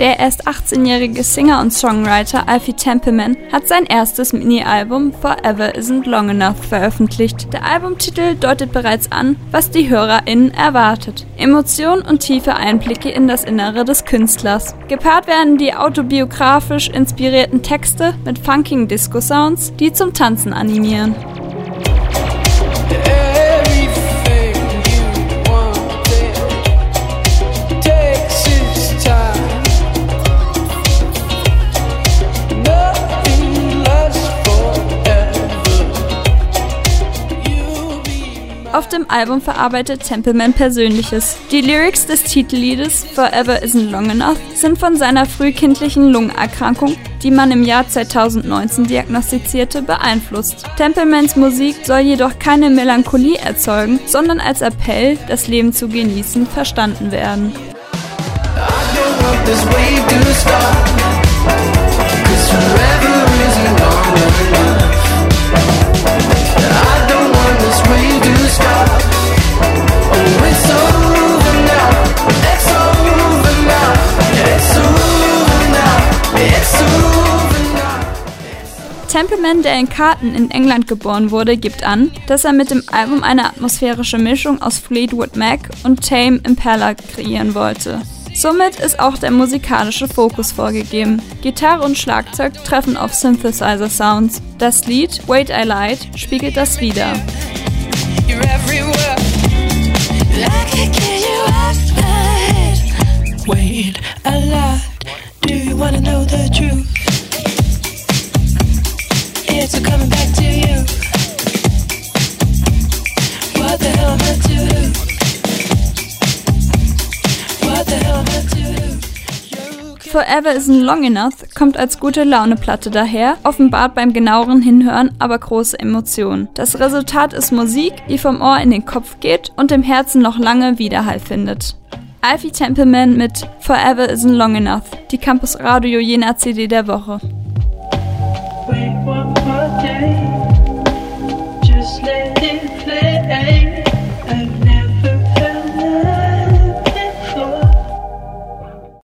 Der erst 18-jährige Singer und Songwriter Alfie Templeman hat sein erstes Mini-Album Forever Isn't Long Enough veröffentlicht. Der Albumtitel deutet bereits an, was die HörerInnen erwartet. Emotionen und tiefe Einblicke in das Innere des Künstlers. Gepaart werden die autobiografisch inspirierten Texte mit funkigen Disco-Sounds, die zum Tanzen animieren. Auf dem Album verarbeitet Templeman Persönliches. Die Lyrics des Titelliedes Forever Isn't Long Enough sind von seiner frühkindlichen Lungenerkrankung, die man im Jahr 2019 diagnostizierte, beeinflusst. Templemans Musik soll jedoch keine Melancholie erzeugen, sondern als Appell, das Leben zu genießen, verstanden werden. Templeman, der in Carlton in England geboren wurde, gibt an, dass er mit dem Album eine atmosphärische Mischung aus Fleetwood Mac und Tame Impala kreieren wollte. Somit ist auch der musikalische Fokus vorgegeben. Gitarre und Schlagzeug treffen auf Synthesizer-Sounds. Das Lied Wait I Lied spiegelt das wider. Wait a lot, do you wanna know the truth? It's coming back to you. What the hell am I to do? What the hell am I to do? Forever Isn't Long Enough kommt als Gute-Laune-Platte daher, offenbart beim genaueren Hinhören aber große Emotionen. Das Resultat ist Musik, die vom Ohr in den Kopf geht und im Herzen noch lange Widerhall findet. Alfie Templeman mit Forever Isn't Long Enough, die Campus Radio Jena CD der Woche.